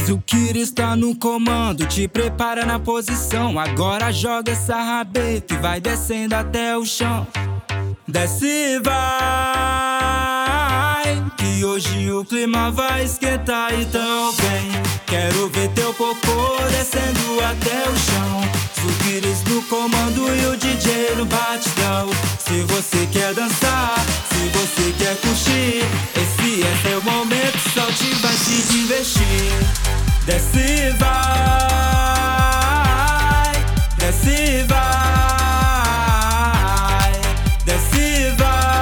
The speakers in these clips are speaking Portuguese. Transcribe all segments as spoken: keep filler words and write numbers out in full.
Zukiri está no comando, te prepara na posição. Agora joga essa rabeta e vai descendo até o chão. Desce e vai, que hoje o clima vai esquentar. Então vem, quero ver teu popô descendo até o chão. Zukiris no comando e o D J no batidão. Se você quer dançar, se você quer curtir, esse é seu momento, solte e vai se divertir. Desce e vai, desce e vai, desce e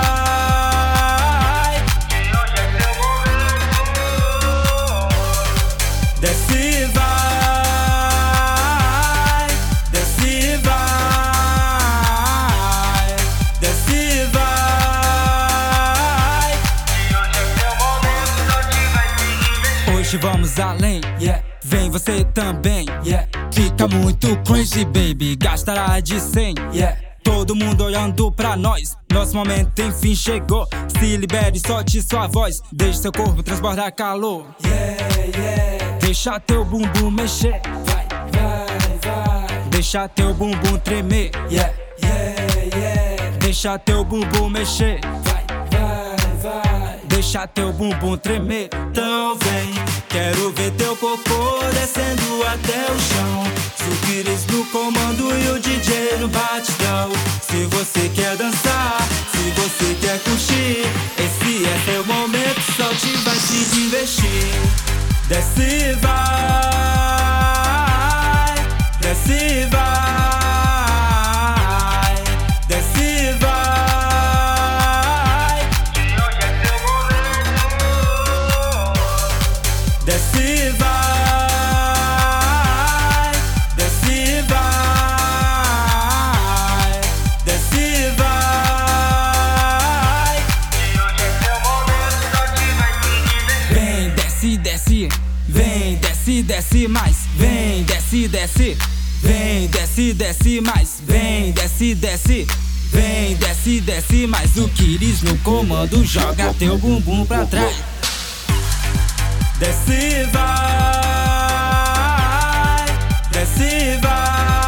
vai, que hoje é seu momento. Desce e vai, desce e vai, desce e vai, que hoje é seu momento, solte e vai se divertir. Hoje vamos além, yeah. Vem você também, yeah. Fica muito crazy, baby, gastará de cem, yeah. Todo mundo olhando pra nós, nosso momento enfim chegou. Se libere, solte sua voz, deixe seu corpo transbordar calor, yeah, yeah. Deixa teu bumbum mexer, vai, vai, vai. Deixa teu bumbum tremer, yeah, yeah, yeah. Deixa teu bumbum mexer, vai, vai, vai. Deixa teu bumbum tremer. Então vem, quero ver teu popô descendo até o chão. Zukiris no comando e o D J no batidão. Se você quer dançar, se você quer curtir, esse é seu momento, solte e vai se divertir. Desce e vai, desce e vai, desce e vai, que hoje é seu momento. Desce e vai, desce e vai, desce e vai, que hoje é seu momento, solte e vai se divertir. Vem, desce, desce, vem, desce, desce mais. Vem, desce, desce, vem, desce, desce mais. Vem, desce, desce, vem, desce, desce mais. Zukiris no comando, joga teu bumbum pra trás. Desce e vai, desce e vai.